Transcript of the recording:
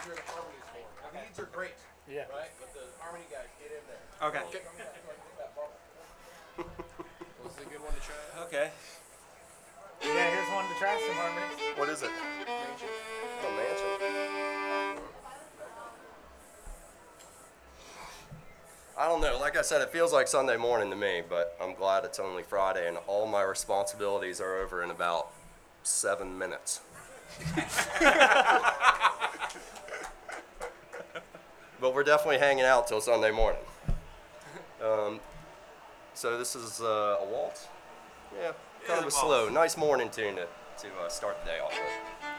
you're the harmonies for. The leads are great. Yeah. Right? But the harmony guys, get in there. Okay. Was this a good one to try? Okay. Yeah, here's one to try some harmonies. What is it? Oh, Mansion. I don't know. Like I said, it feels like Sunday morning to me, but I'm glad it's only Friday and all my responsibilities are over in about 7 minutes. But we're definitely hanging out till Sunday morning. So this is a waltz. Yeah, kind of a slow, nice morning tune to start the day off with.